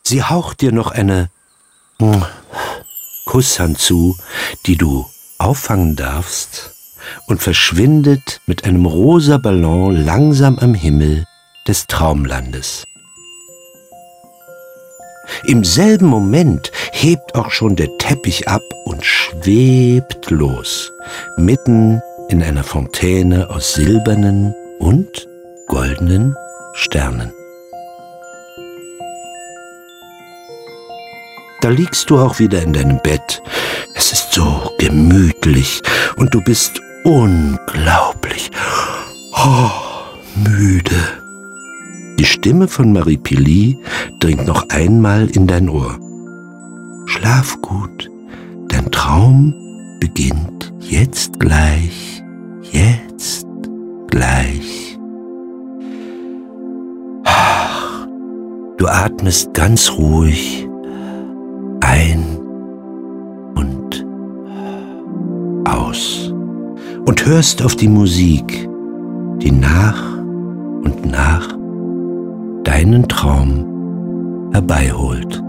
Sie haucht dir noch eine Kusshand zu, die du auffangen darfst, und verschwindet mit einem rosa Ballon langsam am Himmel des Traumlandes. Im selben Moment hebt auch schon der Teppich ab und schwebt los, mitten in einer Fontäne aus silbernen und goldenen Sternen. Da liegst du auch wieder in deinem Bett. Es ist so gemütlich und du bist unglaublich müde. Die Stimme von Marie Pili dringt noch einmal in dein Ohr. Schlaf gut, dein Traum beginnt jetzt gleich, jetzt gleich. Du atmest ganz ruhig ein und aus und hörst auf die Musik, die nach und nach deinen Traum herbeiholt.